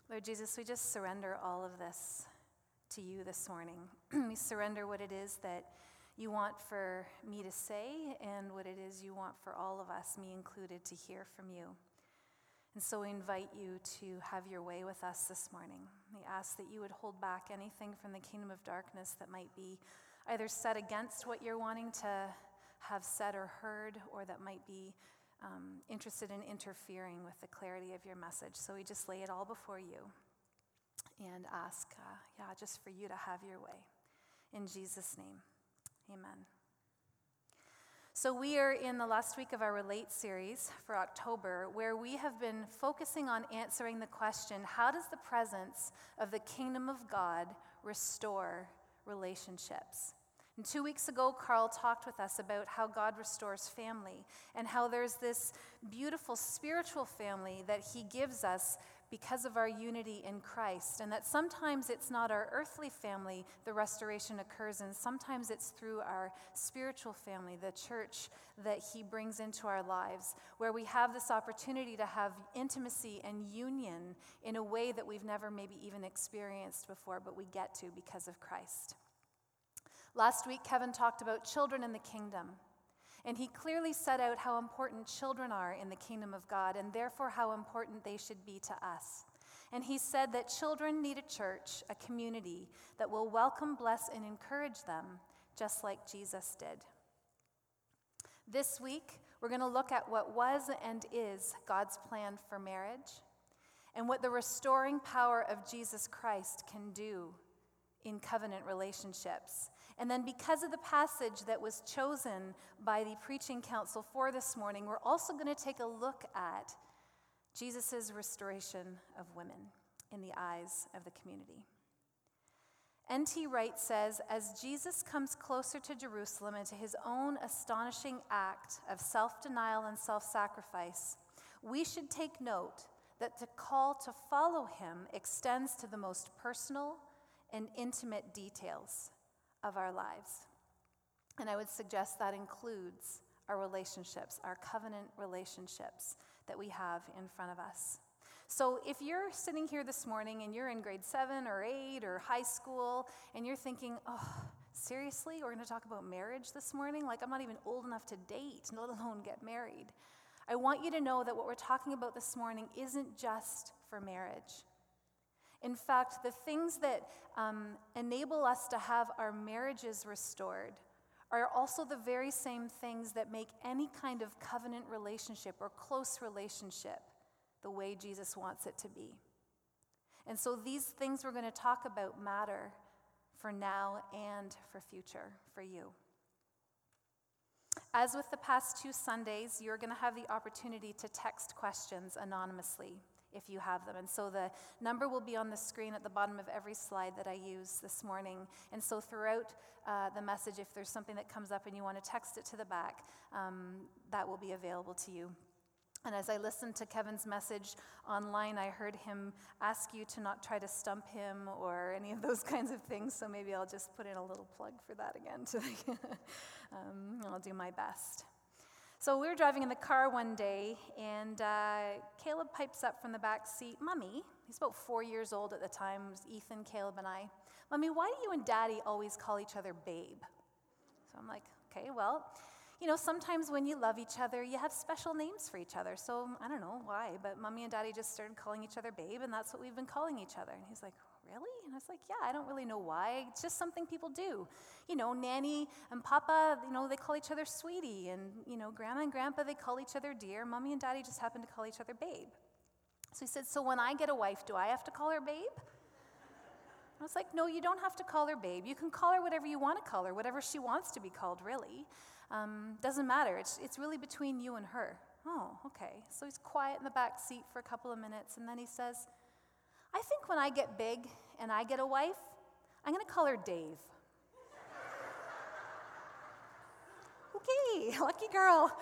Lord Jesus, we just surrender all of this to you this morning. We surrender what it is that you want for me to say and what it is you want for all of us, me included, to hear from you. And so we invite you to have your way with us this morning. We ask that you would hold back anything from the kingdom of darkness that might be either set against what you're wanting to have said or heard, or that might be interested in interfering with the clarity of your message. So we just lay it all before you and ask, just for you to have your way. In Jesus' name, amen. So we are in the last week of our Relate series for October, where we have been focusing on answering the question, how does the presence of the kingdom of God restore relationships? And 2 weeks ago, Carl talked with us about how God restores family and how there's this beautiful spiritual family that he gives us because of our unity in Christ, and that sometimes it's not our earthly family the restoration occurs in, sometimes it's through our spiritual family, the church that he brings into our lives, where we have this opportunity to have intimacy and union in a way that we've never maybe even experienced before, but we get to because of Christ. Last week, Kevin talked about children in the kingdom, and he clearly set out how important children are in the kingdom of God, and therefore how important they should be to us. And he said that children need a church, a community that will welcome, bless, and encourage them, just like Jesus did. This week, we're going to look at what was and is God's plan for marriage, and what the restoring power of Jesus Christ can do in covenant relationships. And then because of the passage that was chosen by the preaching council for this morning, we're also going to take a look at Jesus' restoration of women in the eyes of the community. N.T. Wright says, as Jesus comes closer to Jerusalem and to his own astonishing act of self-denial and self-sacrifice, we should take note that the call to follow him extends to the most personal and intimate details of our lives. And I would suggest that includes our relationships, our covenant relationships that we have in front of us. So if you're sitting here this morning and you're in grade 7 or 8 or high school and you're thinking, oh, seriously, we're going to talk about marriage this morning? Like, I'm not even old enough to date, let alone get married. I want you to know that what we're talking about this morning isn't just for marriage. In fact, the things that enable us to have our marriages restored are also the very same things that make any kind of covenant relationship or close relationship the way Jesus wants it to be. And so these things we're going to talk about matter for now and for future, for you. As with the past 2 Sundays, you're going to have the opportunity to text questions anonymously if you have them. And so the number will be on the screen at the bottom of every slide that I use this morning. And so throughout the message, if there's something that comes up and you want to text it to the back, that will be available to you. And as I listened to Kevin's message online, I heard him ask you to not try to stump him or any of those kinds of things. So maybe I'll just put in a little plug for that again. I'll do my best. So we were driving in the car one day, and Caleb pipes up from the back seat, Mommy, he's about 4 years old at the time, it was Ethan, Caleb, and I, Mommy, why do you and Daddy always call each other babe? So I'm like, okay, well, sometimes when you love each other, you have special names for each other. So I don't know why, but Mommy and Daddy just started calling each other babe, and that's what we've been calling each other. And he's like, really? And I was like, yeah, I don't really know why. It's just something people do. Nanny and Papa, they call each other sweetie. And, Grandma and Grandpa, they call each other dear. Mommy and Daddy just happen to call each other babe. So he said, so when I get a wife, do I have to call her babe? I was like, no, you don't have to call her babe. You can call her whatever you want to call her, whatever she wants to be called, really. Doesn't matter. It's really between you and her. Oh, okay. So he's quiet in the back seat for a couple of minutes, and then he says, I think when I get big and I get a wife, I'm going to call her Dave. Okay, lucky girl.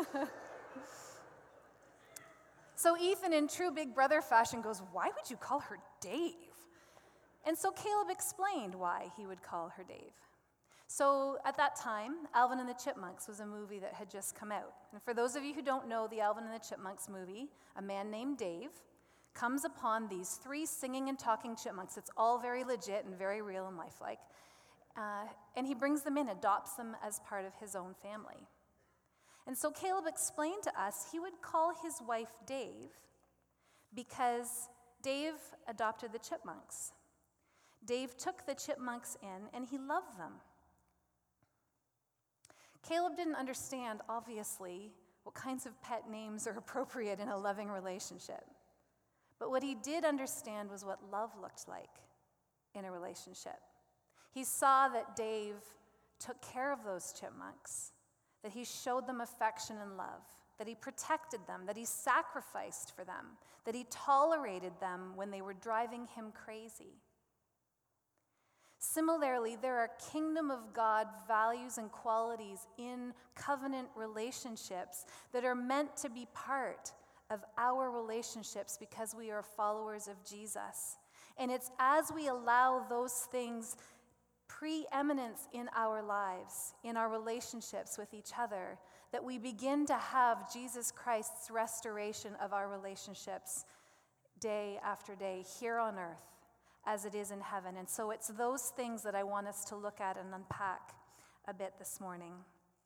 So Ethan, in true big brother fashion, goes, why would you call her Dave? And so Caleb explained why he would call her Dave. So at that time, Alvin and the Chipmunks was a movie that had just come out. And for those of you who don't know the Alvin and the Chipmunks movie, a man named Dave comes upon these 3 singing and talking chipmunks. It's all very legit and very real and lifelike. And he brings them in, adopts them as part of his own family. And so Caleb explained to us he would call his wife Dave because Dave adopted the chipmunks. Dave took the chipmunks in and he loved them. Caleb didn't understand, obviously, what kinds of pet names are appropriate in a loving relationship. But what he did understand was what love looked like in a relationship. He saw that Dave took care of those chipmunks, that he showed them affection and love, that he protected them, that he sacrificed for them, that he tolerated them when they were driving him crazy. Similarly, there are kingdom of God values and qualities in covenant relationships that are meant to be part of our relationships because we are followers of Jesus. And it's as we allow those things preeminence in our lives, in our relationships with each other, that we begin to have Jesus Christ's restoration of our relationships day after day here on earth as it is in heaven. And so it's those things that I want us to look at and unpack a bit this morning.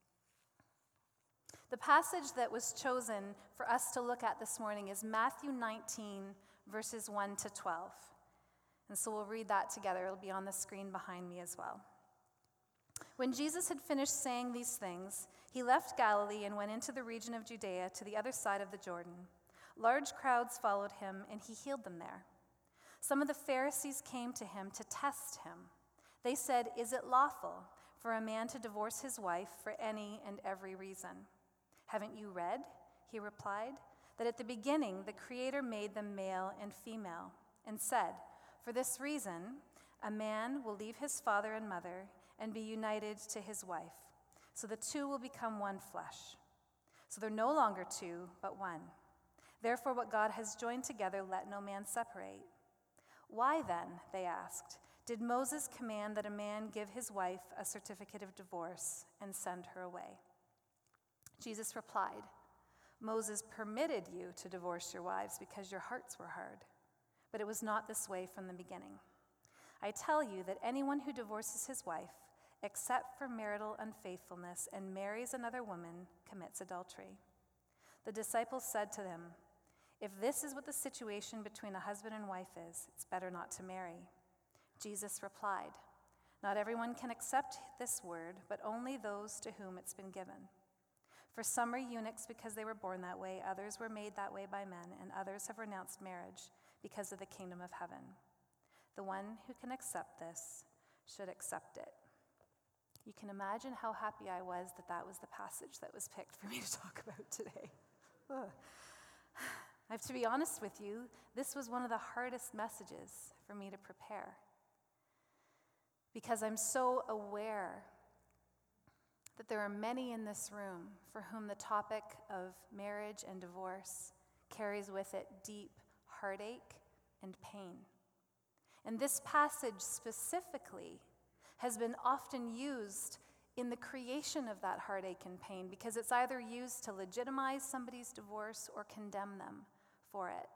The passage that was chosen for us to look at this morning is Matthew 19, verses 1 to 12. And so we'll read that together. It'll be on the screen behind me as well. When Jesus had finished saying these things, he left Galilee and went into the region of Judea to the other side of the Jordan. Large crowds followed him, and he healed them there. Some of the Pharisees came to him to test him. They said, "Is it lawful for a man to divorce his wife for any and every reason?" "Haven't you read," he replied, "that at the beginning the Creator made them male and female, and said, 'For this reason, a man will leave his father and mother and be united to his wife, so the two will become one flesh.' So they're no longer two, but one. Therefore, what God has joined together, let no man separate." "Why then," they asked, "did Moses command that a man give his wife a certificate of divorce and send her away?" Jesus replied, "Moses permitted you to divorce your wives because your hearts were hard. But it was not this way from the beginning. I tell you that anyone who divorces his wife, except for marital unfaithfulness, and marries another woman, commits adultery." The disciples said to them, "If this is what the situation between a husband and wife is, it's better not to marry." Jesus replied, "Not everyone can accept this word, but only those to whom it's been given. For some are eunuchs because they were born that way, others were made that way by men, and others have renounced marriage because of the kingdom of heaven. The one who can accept this should accept it." You can imagine how happy I was that that was the passage that was picked for me to talk about today. Ugh. I have to be honest with you, this was one of the hardest messages for me to prepare, because I'm so aware that there are many in this room for whom the topic of marriage and divorce carries with it deep heartache and pain. And this passage specifically has been often used in the creation of that heartache and pain, because it's either used to legitimize somebody's divorce or condemn them for it.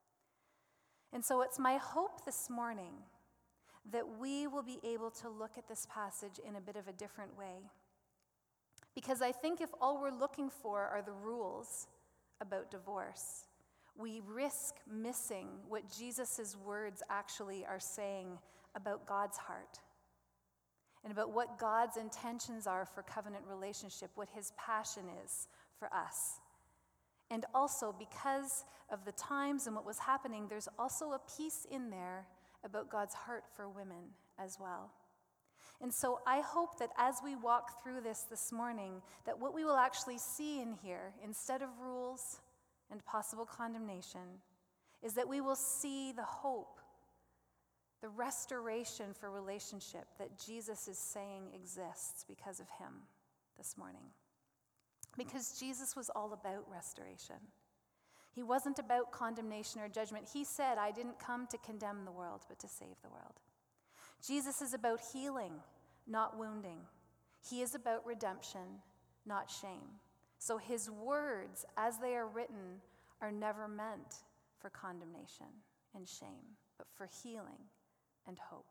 And so it's my hope this morning that we will be able to look at this passage in a bit of a different way. Because I think if all we're looking for are the rules about divorce, we risk missing what Jesus' words actually are saying about God's heart and about what God's intentions are for covenant relationship, what his passion is for us. And also, because of the times and what was happening, there's also a piece in there about God's heart for women as well. And so I hope that as we walk through this morning, that what we will actually see in here, instead of rules and possible condemnation, is that we will see the hope, the restoration for relationship that Jesus is saying exists because of him this morning. Because Jesus was all about restoration. He wasn't about condemnation or judgment. He said, "I didn't come to condemn the world, but to save the world." Jesus is about healing, not wounding. He is about redemption, not shame. So his words, as they are written, are never meant for condemnation and shame, but for healing and hope.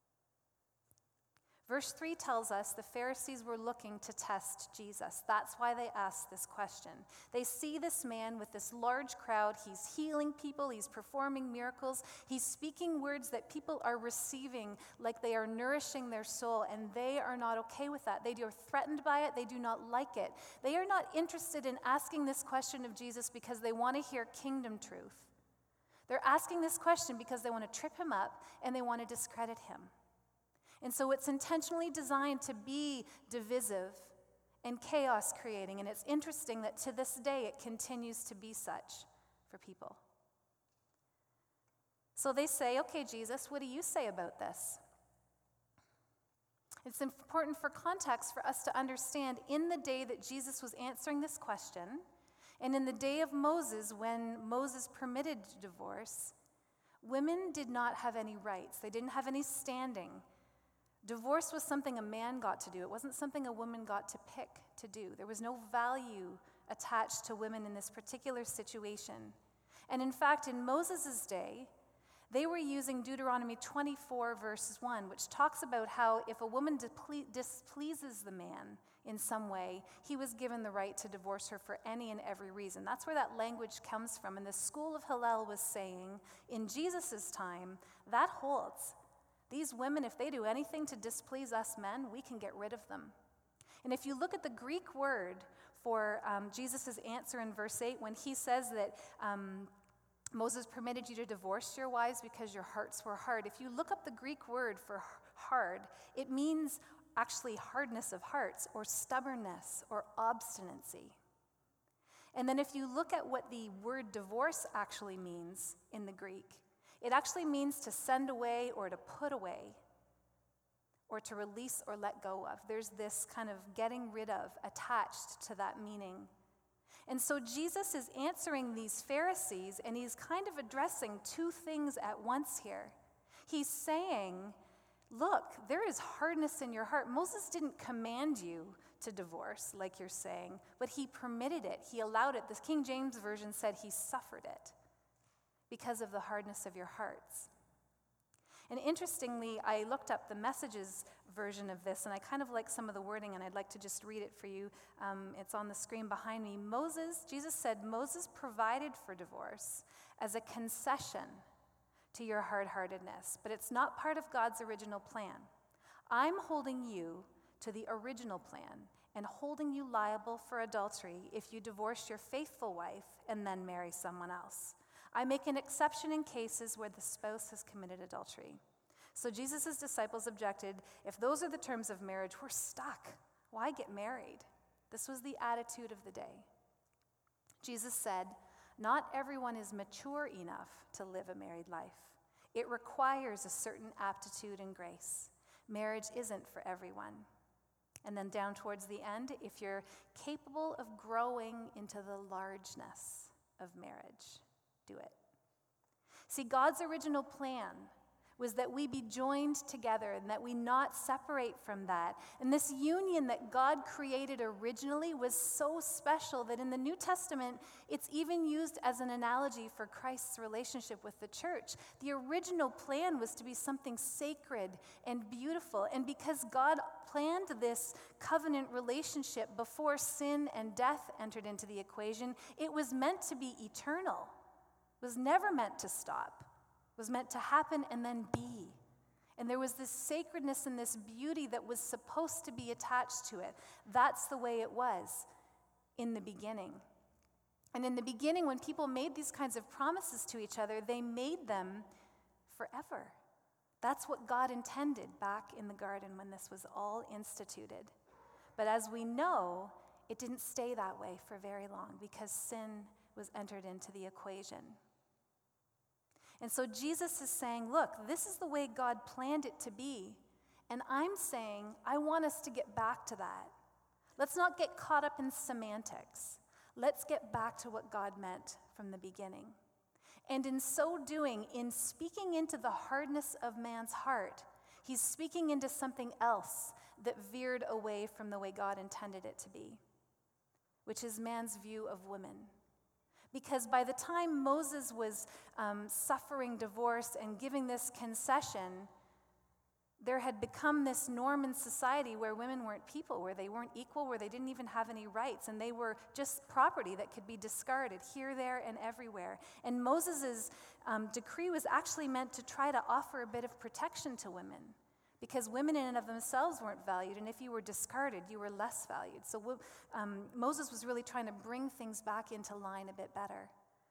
Verse 3 tells us the Pharisees were looking to test Jesus. That's why they asked this question. They see this man with this large crowd. He's healing people. He's performing miracles. He's speaking words that people are receiving like they are nourishing their soul, and they are not okay with that. They are threatened by it. They do not like it. They are not interested in asking this question of Jesus because they want to hear kingdom truth. They're asking this question because they want to trip him up and they want to discredit him. And so it's intentionally designed to be divisive and chaos creating. And it's interesting that to this day it continues to be such for people. So they say, okay, Jesus, what do you say about this? It's important for context for us to understand in the day that Jesus was answering this question, and in the day of Moses, when Moses permitted divorce, women did not have any rights. They didn't have any standing. Divorce was something a man got to do. It wasn't something a woman got to pick to do. There was no value attached to women in this particular situation. And in fact, in Moses' day, they were using Deuteronomy 24, verse 1, which talks about how if a woman displeases the man in some way, he was given the right to divorce her for any and every reason. That's where that language comes from. And the school of Hillel was saying, in Jesus' time, that holds. These women, if they do anything to displease us men, we can get rid of them. And if you look at the Greek word for Jesus' answer in verse 8, when he says that Moses permitted you to divorce your wives because your hearts were hard, if you look up the Greek word for hard, it means actually hardness of hearts or stubbornness or obstinacy. And then if you look at what the word divorce actually means in the Greek, it actually means to send away or to put away or to release or let go of. There's this kind of getting rid of attached to that meaning. And so Jesus is answering these Pharisees, and he's kind of addressing two things at once here. He's saying, look, there is hardness in your heart. Moses didn't command you to divorce, like you're saying, but he permitted it. He allowed it. The King James Version said he suffered it because of the hardness of your hearts. And interestingly, I looked up the Messages version of this, and I kind of like some of the wording, and I'd like to just read it for you. It's on the screen behind me. Jesus said, Moses provided for divorce as a concession to your hard-heartedness, but it's not part of God's original plan. I'm holding you to the original plan and holding you liable for adultery if you divorce your faithful wife and then marry someone else. I make an exception in cases where the spouse has committed adultery. So Jesus' disciples objected, if those are the terms of marriage, we're stuck. Why get married? This was the attitude of the day. Jesus said, not everyone is mature enough to live a married life. It requires a certain aptitude and grace. Marriage isn't for everyone. And then down towards the end, if you're capable of growing into the largeness of marriage, do it. See, God's original plan was that we be joined together and that we not separate from that. And this union that God created originally was so special that in the New Testament, it's even used as an analogy for Christ's relationship with the church. The original plan was to be something sacred and beautiful. And because God planned this covenant relationship before sin and death entered into the equation, it was meant to be eternal. It was never meant to stop. It was meant to happen and then be. And there was this sacredness and this beauty that was supposed to be attached to it. That's the way it was in the beginning. And in the beginning, when people made these kinds of promises to each other, they made them forever. That's what God intended back in the garden when this was all instituted. But as we know, it didn't stay that way for very long because sin was entered into the equation. And so Jesus is saying, look, this is the way God planned it to be. And I'm saying, I want us to get back to that. Let's not get caught up in semantics. Let's get back to what God meant from the beginning. And in so doing, in speaking into the hardness of man's heart, he's speaking into something else that veered away from the way God intended it to be, which is man's view of women. Because by the time Moses was suffering divorce and giving this concession, there had become this norm in society where women weren't people, where they weren't equal, where they didn't even have any rights, and they were just property that could be discarded here, there, and everywhere. And Moses' decree was actually meant to try to offer a bit of protection to women, because women in and of themselves weren't valued, and if you were discarded, you were less valued. So Moses was really trying to bring things back into line a bit better.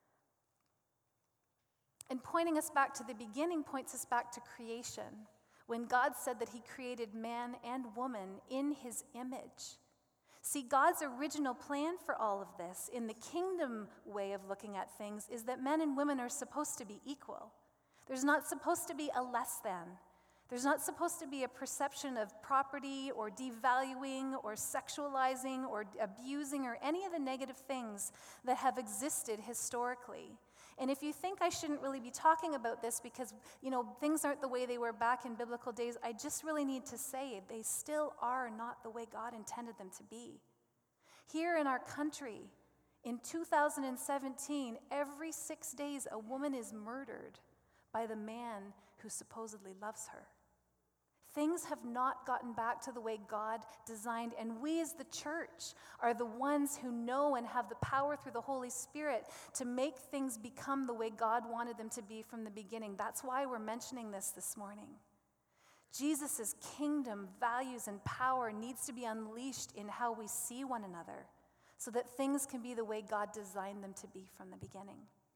And pointing us back to the beginning points us back to creation, when God said that he created man and woman in his image. See, God's original plan for all of this, in the kingdom way of looking at things, is that men and women are supposed to be equal. There's not supposed to be a less than. There's not supposed to be a perception of property or devaluing or sexualizing or abusing or any of the negative things that have existed historically. And if you think I shouldn't really be talking about this because, things aren't the way they were back in biblical days, I just really need to say they still are not the way God intended them to be. Here in our country, in 2017, every 6 days a woman is murdered by the man who supposedly loves her. Things have not gotten back to the way God designed, and we as the church are the ones who know and have the power through the Holy Spirit to make things become the way God wanted them to be from the beginning. That's why we're mentioning this morning. Jesus' kingdom, values, and power needs to be unleashed in how we see one another so that things can be the way God designed them to be from the beginning.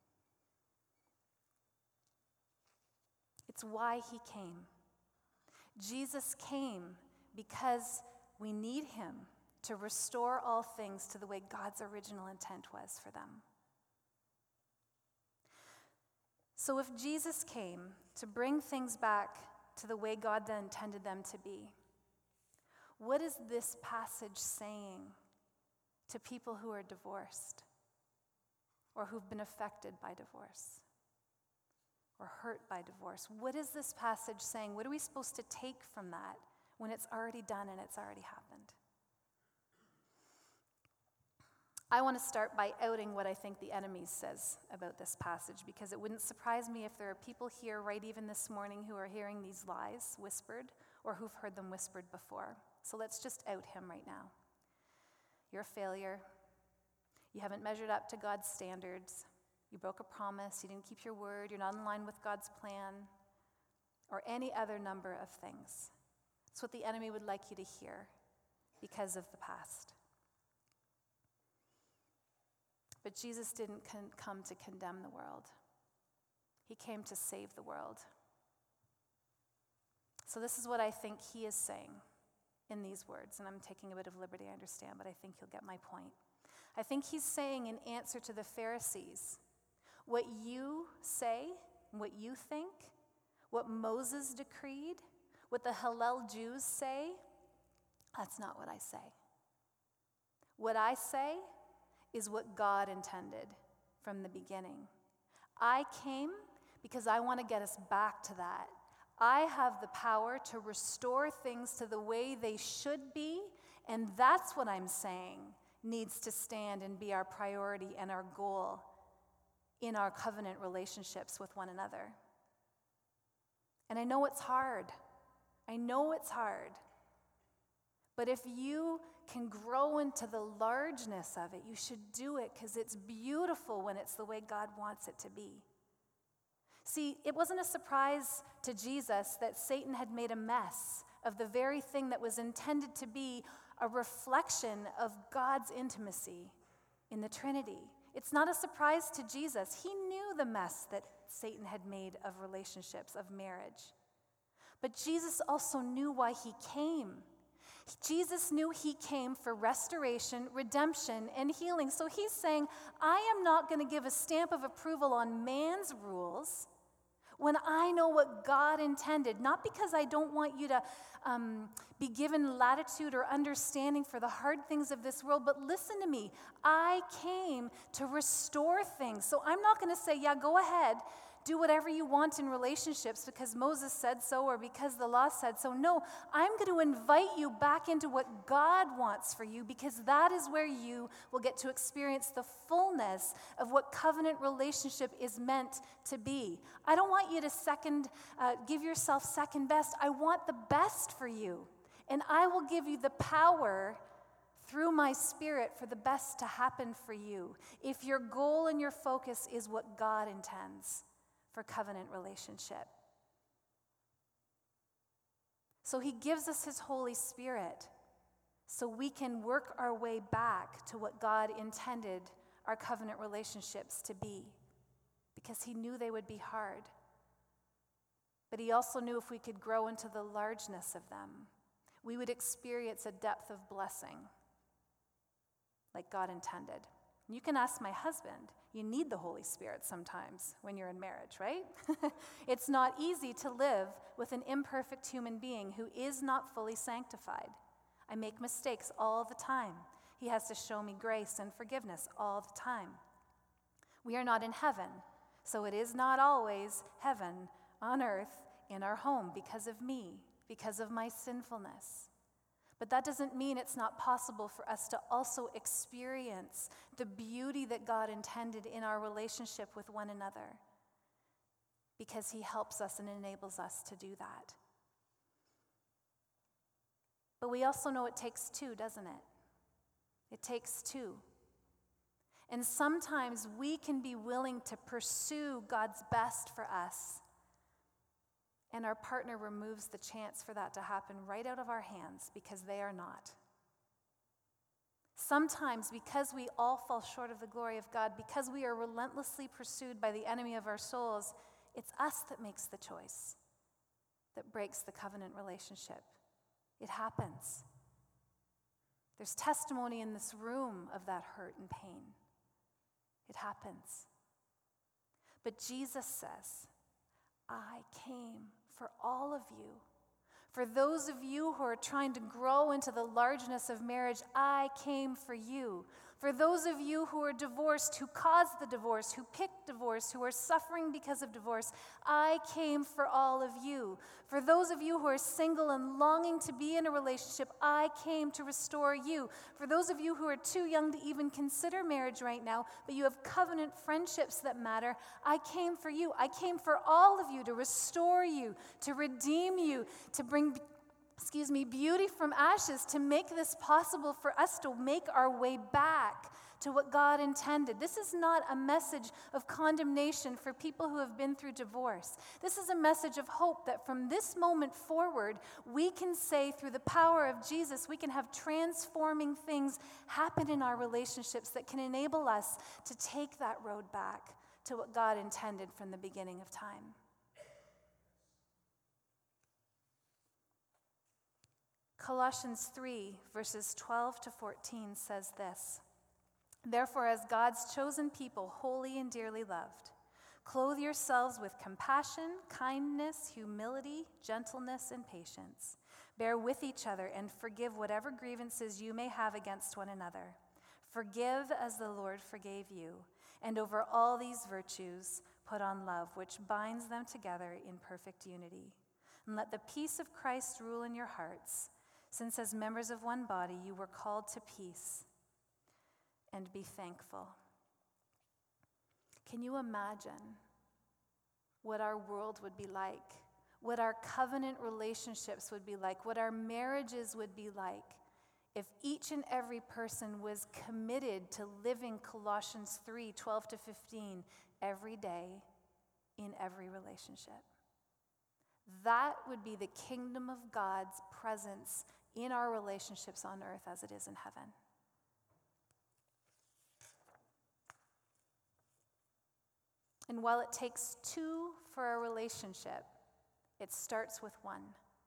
It's why he came. Jesus came because we need him to restore all things to the way God's original intent was for them. So if Jesus came to bring things back to the way God then intended them to be, what is this passage saying to people who are divorced or who've been affected by divorce? Or hurt by divorce? What is this passage saying? What are we supposed to take from that when it's already done and it's already happened? I want to start by outing what I think the enemy says about this passage, because it wouldn't surprise me if there are people here right even this morning who are hearing these lies whispered or who've heard them whispered before. So let's just out him right now. You're a failure. You haven't measured up to God's standards. You broke a promise, you didn't keep your word, you're not in line with God's plan, or any other number of things. It's what the enemy would like you to hear because of the past. But Jesus didn't come to condemn the world. He came to save the world. So this is what I think he is saying in these words, and I'm taking a bit of liberty, I understand, but I think you'll get my point. I think he's saying in answer to the Pharisees, what you say, what you think, what Moses decreed, what the Hillel Jews say, that's not what I say. What I say is what God intended from the beginning. I came because I want to get us back to that. I have the power to restore things to the way they should be, and that's what I'm saying needs to stand and be our priority and our goal in our covenant relationships with one another. And I know it's hard. But if you can grow into the largeness of it, you should do it, because it's beautiful when it's the way God wants it to be. See, it wasn't a surprise to Jesus that Satan had made a mess of the very thing that was intended to be a reflection of God's intimacy in the Trinity. It's not a surprise to Jesus. He knew the mess that Satan had made of relationships, of marriage. But Jesus also knew why he came. Jesus knew he came for restoration, redemption, and healing. So he's saying, I am not going to give a stamp of approval on man's rules when I know what God intended, not because I don't want you to be given latitude or understanding for the hard things of this world, but listen to me. I came to restore things. So I'm not going to say, yeah, go ahead, do whatever you want in relationships because Moses said so or because the law said so. No, I'm going to invite you back into what God wants for you, because that is where you will get to experience the fullness of what covenant relationship is meant to be. I don't want you to give yourself second best. I want the best for you. And I will give you the power through my Spirit for the best to happen for you, if your goal and your focus is what God intends for covenant relationship. So he gives us his Holy Spirit so we can work our way back to what God intended our covenant relationships to be, because he knew they would be hard. But he also knew if we could grow into the largeness of them, we would experience a depth of blessing like God intended. You can ask my husband. You need the Holy Spirit sometimes when you're in marriage, right? It's not easy to live with an imperfect human being who is not fully sanctified. I make mistakes all the time. He has to show me grace and forgiveness all the time. We are not in heaven, so it is not always heaven on earth in our home because of me, because of my sinfulness. But that doesn't mean it's not possible for us to also experience the beauty that God intended in our relationship with one another, because he helps us and enables us to do that. But we also know it takes two, doesn't it? It takes two. And sometimes we can be willing to pursue God's best for us, and our partner removes the chance for that to happen right out of our hands because they are not. Sometimes, because we all fall short of the glory of God, because we are relentlessly pursued by the enemy of our souls, it's us that makes the choice that breaks the covenant relationship. It happens. There's testimony in this room of that hurt and pain. It happens. But Jesus says, I came for all of you. For those of you who are trying to grow into the largeness of marriage, I came for you. For those of you who are divorced, who caused the divorce, who picked divorce, who are suffering because of divorce, I came for all of you. For those of you who are single and longing to be in a relationship, I came to restore you. For those of you who are too young to even consider marriage right now, but you have covenant friendships that matter, I came for you. I came for all of you to restore you, to redeem you, to bring beauty from ashes, to make this possible for us to make our way back to what God intended. This is not a message of condemnation for people who have been through divorce. This is a message of hope that from this moment forward, we can say through the power of Jesus, we can have transforming things happen in our relationships that can enable us to take that road back to what God intended from the beginning of time. Colossians 3, verses 12 to 14 says this: Therefore, as God's chosen people, holy and dearly loved, clothe yourselves with compassion, kindness, humility, gentleness, and patience. Bear with each other and forgive whatever grievances you may have against one another. Forgive as the Lord forgave you. And over all these virtues, put on love, which binds them together in perfect unity. And let the peace of Christ rule in your hearts, since as members of one body you were called to peace, and be thankful. Can you imagine what our world would be like, what our covenant relationships would be like, what our marriages would be like if each and every person was committed to living Colossians 3, 12 to 15 every day in every relationship? That would be the kingdom of God's presence in our relationships on earth as it is in heaven. And while it takes two for a relationship, it starts with one.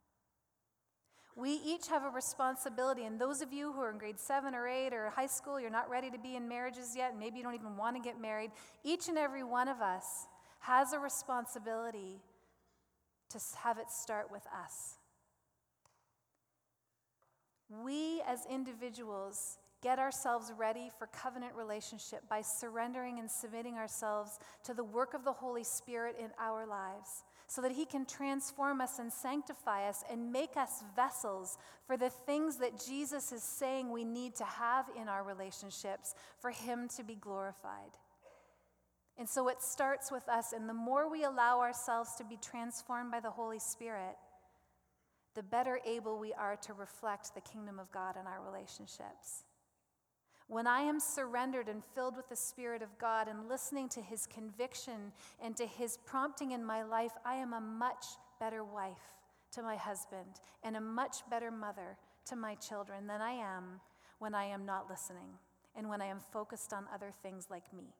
We each have a responsibility, and those of you who are in grade 7 or 8 or high school, you're not ready to be in marriages yet, and maybe you don't even want to get married, each and every one of us has a responsibility to have it start with us. We as individuals get ourselves ready for covenant relationship by surrendering and submitting ourselves to the work of the Holy Spirit in our lives, so that he can transform us and sanctify us and make us vessels for the things that Jesus is saying we need to have in our relationships for him to be glorified. And so it starts with us, and the more we allow ourselves to be transformed by the Holy Spirit, the better able we are to reflect the kingdom of God in our relationships. When I am surrendered and filled with the Spirit of God and listening to his conviction and to his prompting in my life, I am a much better wife to my husband and a much better mother to my children than I am when I am not listening and when I am focused on other things like me.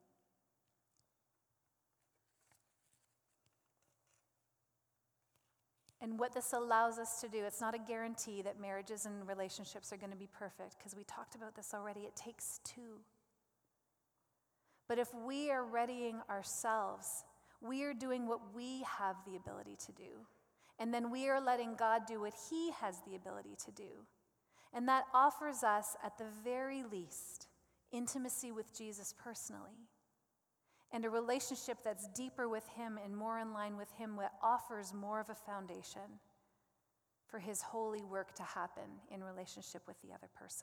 And what this allows us to do, it's not a guarantee that marriages and relationships are going to be perfect, because we talked about this already. It takes two. But if we are readying ourselves, we are doing what we have the ability to do. And then we are letting God do what he has the ability to do. And that offers us, at the very least, intimacy with Jesus personally. And a relationship that's deeper with him and more in line with him, that offers more of a foundation for his holy work to happen in relationship with the other person.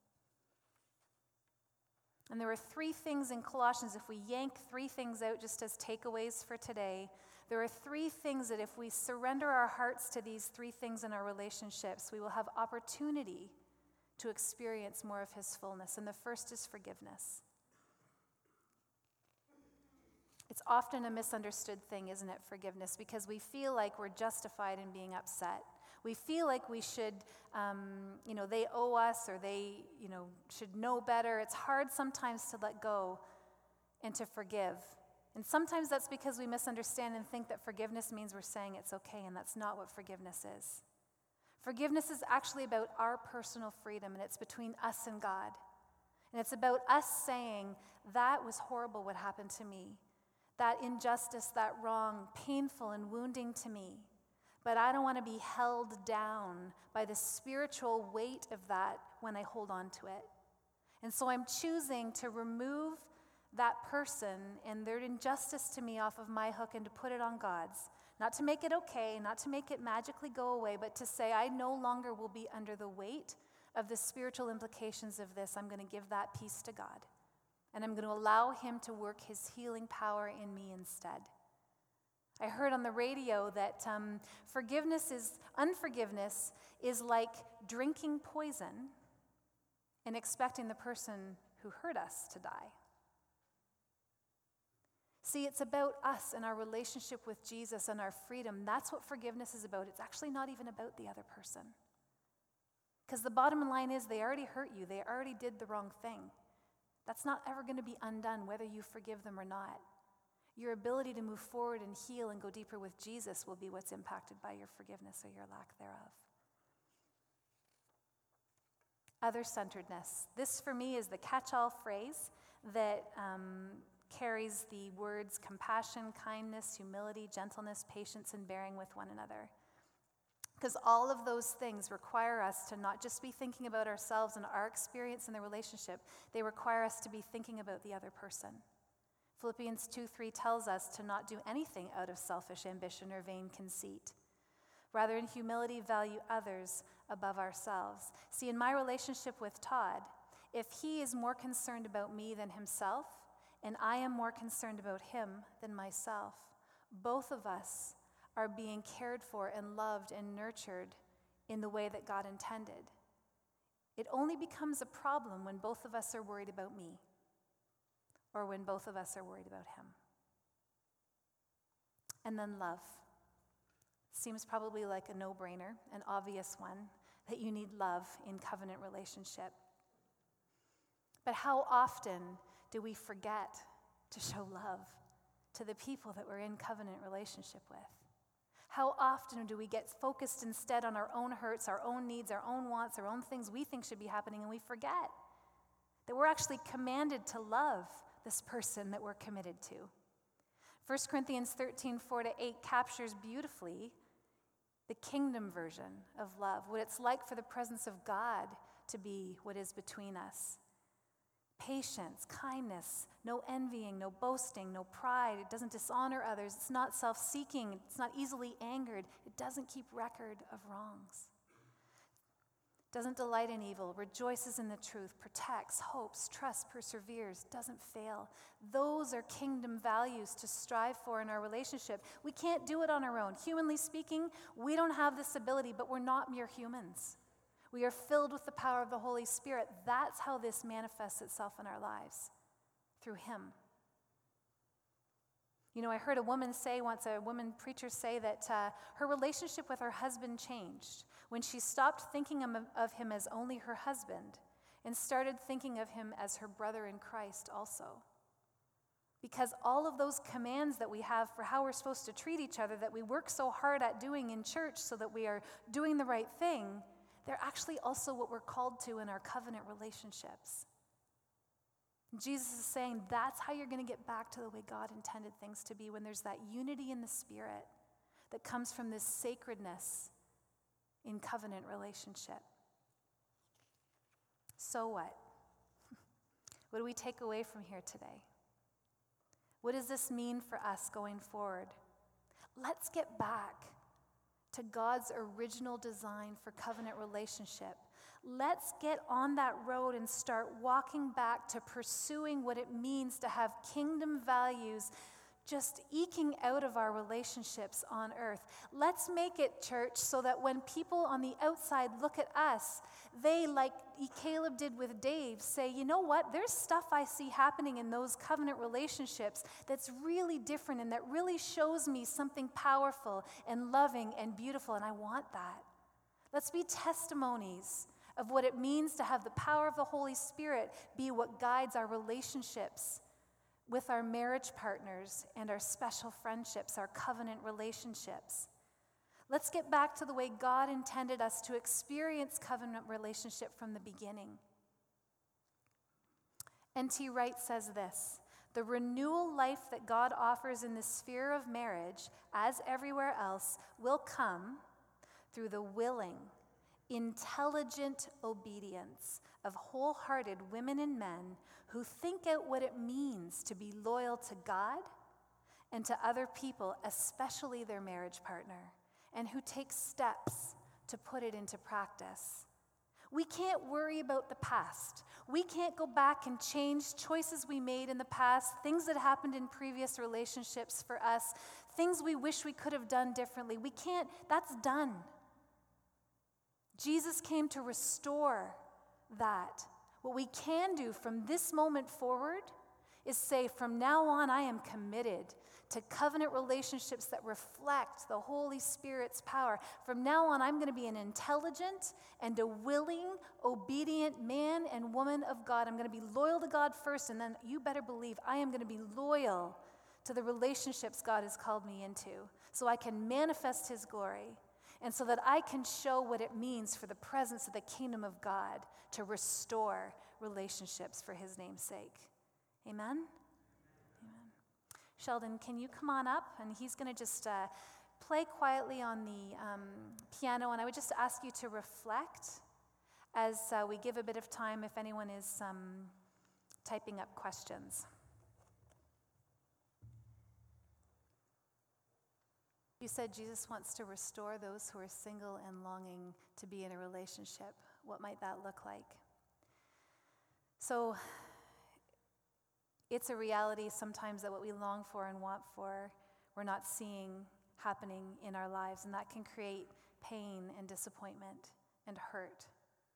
And there are three things in Colossians. If we yank three things out just as takeaways for today, there are three things that if we surrender our hearts to these three things in our relationships, we will have opportunity to experience more of his fullness. And the first is forgiveness. It's often a misunderstood thing, isn't it, forgiveness, because we feel like we're justified in being upset. We feel like we should, they owe us, or they, should know better. It's hard sometimes to let go and to forgive. And sometimes that's because we misunderstand and think that forgiveness means we're saying it's okay, and that's not what forgiveness is. Forgiveness is actually about our personal freedom, and it's between us and God. And it's about us saying, that was horrible what happened to me. That injustice, that wrong, painful and wounding to me. But I don't want to be held down by the spiritual weight of that when I hold on to it. And so I'm choosing to remove that person and their injustice to me off of my hook and to put it on God's. Not to make it okay, not to make it magically go away, but to say I no longer will be under the weight of the spiritual implications of this. I'm going to give that peace to God. And I'm going to allow him to work his healing power in me instead. I heard on the radio that unforgiveness is like drinking poison and expecting the person who hurt us to die. See, it's about us and our relationship with Jesus and our freedom. That's what forgiveness is about. It's actually not even about the other person. Because the bottom line is they already hurt you. They already did the wrong thing. That's not ever going to be undone whether you forgive them or not. Your ability to move forward and heal and go deeper with Jesus will be what's impacted by your forgiveness or your lack thereof. Other-centeredness. This, for me, is the catch-all phrase that carries the words compassion, kindness, humility, gentleness, patience, and bearing with one another. Because all of those things require us to not just be thinking about ourselves and our experience in the relationship, they require us to be thinking about the other person. Philippians 2:3 tells us to not do anything out of selfish ambition or vain conceit. Rather, in humility, value others above ourselves. See, in my relationship with Todd, if he is more concerned about me than himself, and I am more concerned about him than myself, both of us are being cared for and loved and nurtured in the way that God intended. It only becomes a problem when both of us are worried about me or when both of us are worried about him. And then love. Seems probably like a no-brainer, an obvious one, that you need love in covenant relationship. But how often do we forget to show love to the people that we're in covenant relationship with? How often do we get focused instead on our own hurts, our own needs, our own wants, our own things we think should be happening, and we forget that we're actually commanded to love this person that we're committed to. 1 Corinthians 13:4-8 captures beautifully the kingdom version of love, what it's like for the presence of God to be what is between us. patience, kindness, no envying, no boasting, no pride. It doesn't dishonor others. It's not self-seeking. It's not easily angered. It doesn't keep record of wrongs. Doesn't delight in evil, rejoices in the truth, protects, hopes, trusts, perseveres, doesn't fail. Those are kingdom values to strive for in our relationship. We can't do it on our own. Humanly speaking, we don't have this ability, but we're not mere humans. We are filled with the power of the Holy Spirit. That's how this manifests itself in our lives, through Him. You know, I heard a woman preacher say that her relationship with her husband changed when she stopped thinking of him as only her husband and started thinking of him as her brother in Christ also. Because all of those commands that we have for how we're supposed to treat each other, that we work so hard at doing in church so that we are doing the right thing, they're actually also what we're called to in our covenant relationships. Jesus is saying that's how you're going to get back to the way God intended things to be, when there's that unity in the Spirit that comes from this sacredness in covenant relationship. So what? What do we take away from here today? What does this mean for us going forward? Let's get back to God's original design for covenant relationship. Let's get on that road and start walking back to pursuing what it means to have kingdom values just eking out of our relationships on earth. Let's make it, church, so that when people on the outside look at us, they, like Caleb did with Dave, say, you know what, there's stuff I see happening in those covenant relationships that's really different and that really shows me something powerful and loving and beautiful, and I want that. Let's be testimonies of what it means to have the power of the Holy Spirit be what guides our relationships with our marriage partners and our special friendships, our covenant relationships. Let's get back to the way God intended us to experience covenant relationship from the beginning. N.T. Wright says this: the renewal life that God offers in the sphere of marriage, as everywhere else, will come through the willing, intelligent obedience of wholehearted women and men who think out what it means to be loyal to God and to other people, especially their marriage partner, and who take steps to put it into practice. We can't worry about the past. We can't go back and change choices we made in the past, things that happened in previous relationships for us, things we wish we could have done differently. We can't. That's done. Jesus came to restore that. What we can do from this moment forward is say, from now on, I am committed to covenant relationships that reflect the Holy Spirit's power. From now on, I'm going to be an intelligent and a willing, obedient man and woman of God. I'm going to be loyal to God first, and then you better believe I am going to be loyal to the relationships God has called me into, so I can manifest His glory, and so that I can show what it means for the presence of the kingdom of God to restore relationships for His name's sake. Amen? Amen. Sheldon, can you come on up? And he's going to just play quietly on the piano, and I would just ask you to reflect as we give a bit of time if anyone is typing up questions. You said Jesus wants to restore those who are single and longing to be in a relationship. What might that look like? So it's a reality sometimes that what we long for and want for, we're not seeing happening in our lives, and that can create pain and disappointment and hurt.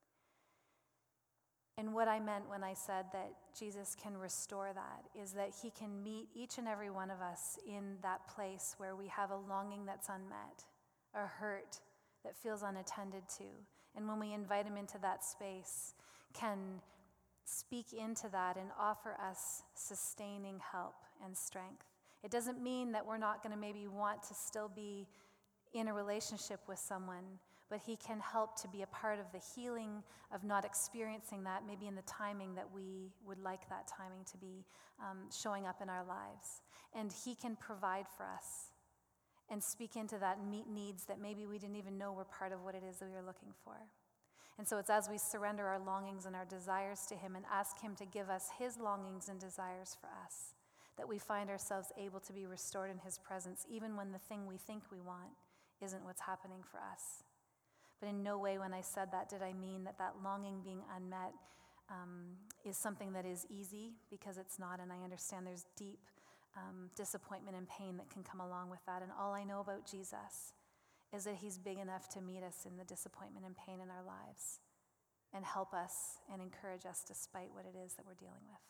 And what I meant when I said that Jesus can restore that is that He can meet each and every one of us in that place where we have a longing that's unmet, a hurt that feels unattended to. And when we invite Him into that space, can speak into that and offer us sustaining help and strength. It doesn't mean that we're not going to maybe want to still be in a relationship with someone, but He can help to be a part of the healing of not experiencing that, maybe in the timing that we would like that timing to be showing up in our lives. And He can provide for us and speak into that and meet needs that maybe we didn't even know were part of what it is that we were looking for. And so it's as we surrender our longings and our desires to him and ask him to give us his longings and desires for us, that we find ourselves able to be restored in his presence, even when the thing we think we want isn't what's happening for us. But in no way when I said that did I mean that that longing being unmet is something that is easy, because it's not, and I understand there's deep disappointment and pain that can come along with that. And all I know about Jesus is that he's big enough to meet us in the disappointment and pain in our lives and help us and encourage us despite what it is that we're dealing with.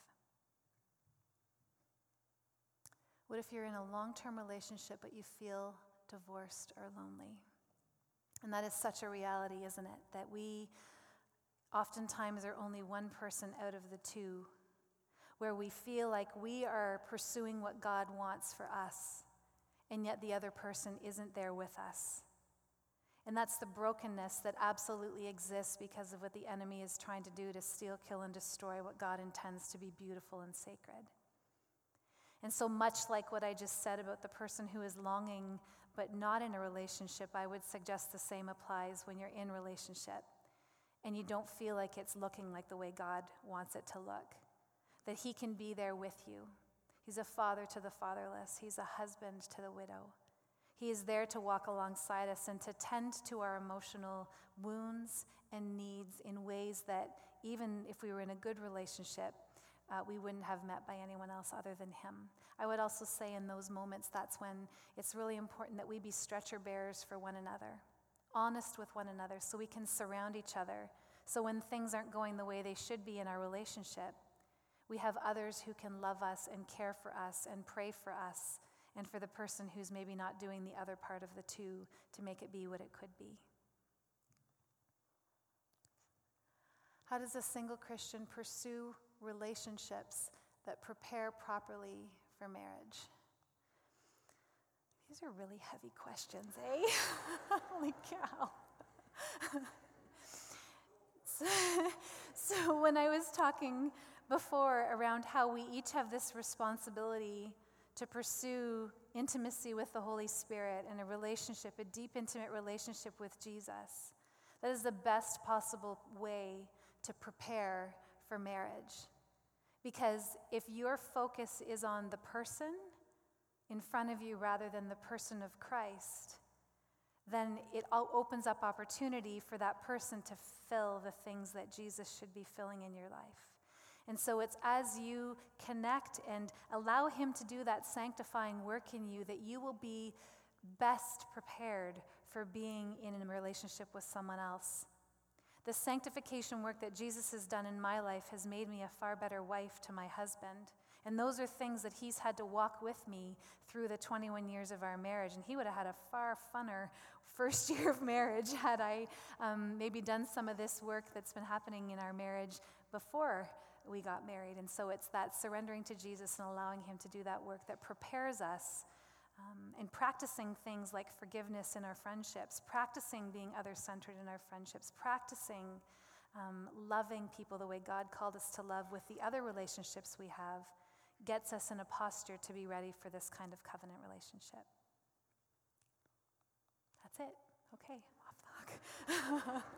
What if you're in a long-term relationship but you feel divorced or lonely? And that is such a reality, isn't it? That we oftentimes are only one person out of the two, where we feel like we are pursuing what God wants for us, and yet the other person isn't there with us. And that's the brokenness that absolutely exists because of what the enemy is trying to do to steal, kill, and destroy what God intends to be beautiful and sacred. And so much like what I just said about the person who is longing but not in a relationship, I would suggest the same applies when you're in relationship and you don't feel like it's looking like the way God wants it to look. That he can be there with you. He's a father to the fatherless. He's a husband to the widow. He is there to walk alongside us and to tend to our emotional wounds and needs in ways that even if we were in a good relationship, we wouldn't have met by anyone else other than him. I would also say in those moments, that's when it's really important that we be stretcher bearers for one another, honest with one another, so we can surround each other. So when things aren't going the way they should be in our relationship, we have others who can love us and care for us and pray for us and for the person who's maybe not doing the other part of the two to make it be what it could be. How does a single Christian pursue relationships that prepare properly for marriage? These are really heavy questions, eh? Holy cow. So when I was talking before around how we each have this responsibility to pursue intimacy with the Holy Spirit and a relationship, a deep, intimate relationship with Jesus, that is the best possible way to prepare for marriage. Because if your focus is on the person in front of you rather than the person of Christ, then it opens up opportunity for that person to fill the things that Jesus should be filling in your life. And so it's as you connect and allow him to do that sanctifying work in you that you will be best prepared for being in a relationship with someone else. The sanctification work that Jesus has done in my life has made me a far better wife to my husband. And those are things that he's had to walk with me through the 21 years of our marriage. And he would have had a far funner first year of marriage had I maybe done some of this work that's been happening in our marriage before we got married. And so it's that surrendering to Jesus and allowing him to do that work that prepares us and practicing things like forgiveness in our friendships, practicing being other-centered in our friendships, practicing loving people the way God called us to love with the other relationships we have, gets us in a posture to be ready for this kind of covenant relationship. That's it. Okay, off the hook.